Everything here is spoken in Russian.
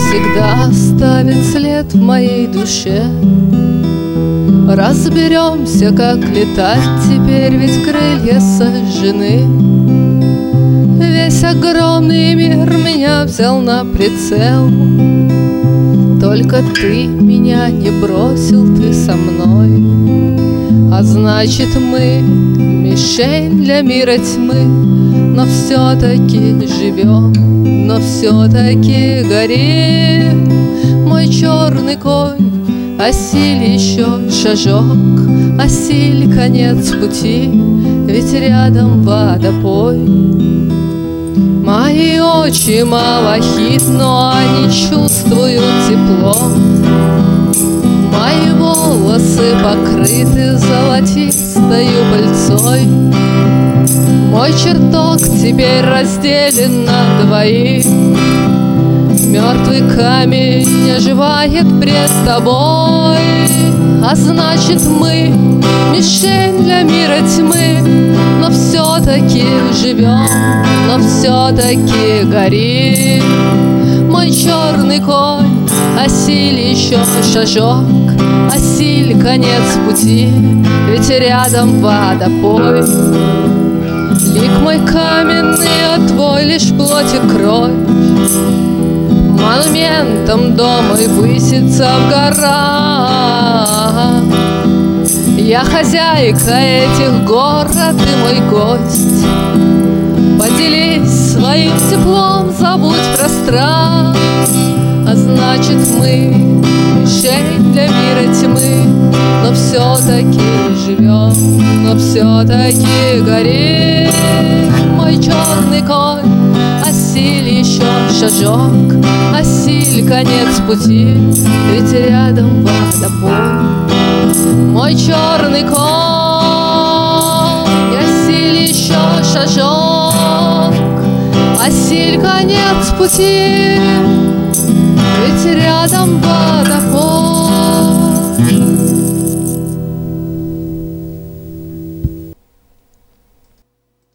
навсегда оставит след в моей душе. Разберемся, как летать теперь, ведь крылья сожжены. Весь огромный мир меня взял на прицел. Только ты меня не бросил, ты со мной. А значит, мы мишень для мира тьмы. Но все-таки живем, но все-таки горим. Мой черный конь, осиль еще шажок, осиль конец пути, ведь рядом водопой. Мои очи малахит, но они чувствуют тепло. Мои волосы покрыты золотистою пыльцой. Мой чертог теперь разделен на двоих. Мертвый камень оживает пред тобой. А значит, мы мишень для мира тьмы. Но все-таки живем, но все-таки горим. Мой черный конь, осиль еще шажок, осиль конец пути, ведь рядом водопой. Лик мой каменный, а твой лишь плоть и кровь. Монументом дом мой высится в горах. Я хозяйка этих гор, а ты мой гость. Поделись своим теплом, забудь про страх. А значит, мы мишень для мира тьмы. Но все-таки живем, но все-таки горим. Мой черный конь, осиль еще шажок, осиль конец пути, ведь рядом водопой. Мой черный конь, осиль еще шажок, осиль конец пути, ведь рядом водопой.